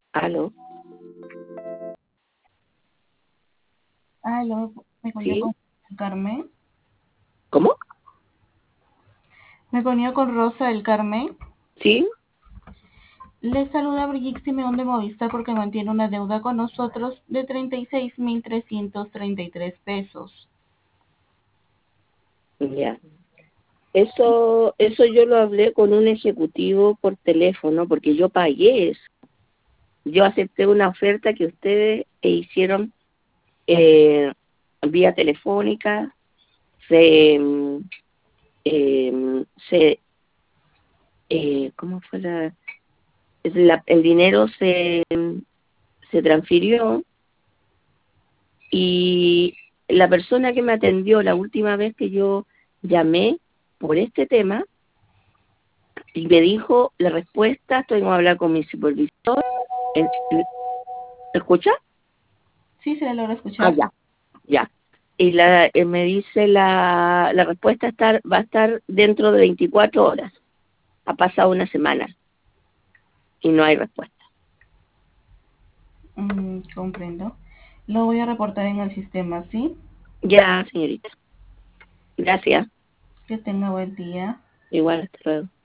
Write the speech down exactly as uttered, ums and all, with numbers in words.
Aló, Aló, me comunico ¿sí? con Carmen. ¿Cómo? Me comunico con Rosa del Carmen. ¿Sí? Le saluda Brigitte Simeón de Movistar porque mantiene una deuda con nosotros de treinta y seis mil trescientos treinta y tres pesos. Ya. Eso, eso yo lo hablé con un ejecutivo por teléfono porque yo pagué eso. Yo acepté una oferta que ustedes hicieron eh, vía telefónica. Se, mm, eh, se eh, ¿cómo fue la, es la- el dinero se, se transfirió y la persona que me atendió la última vez que yo llamé por este tema y me dijo la respuesta, tengo que hablar con mi supervisor. El- ¿Escucha? Sí, se le logra Ah, escuchar. ya, ya. Y la, eh, me dice la, la respuesta estar, va a estar dentro de veinticuatro horas. Ha pasado una semana y no hay respuesta. Mm, comprendo. Lo voy a reportar en el sistema, ¿sí? Ya, señorita. Gracias. Que tenga buen día. Igual, hasta luego.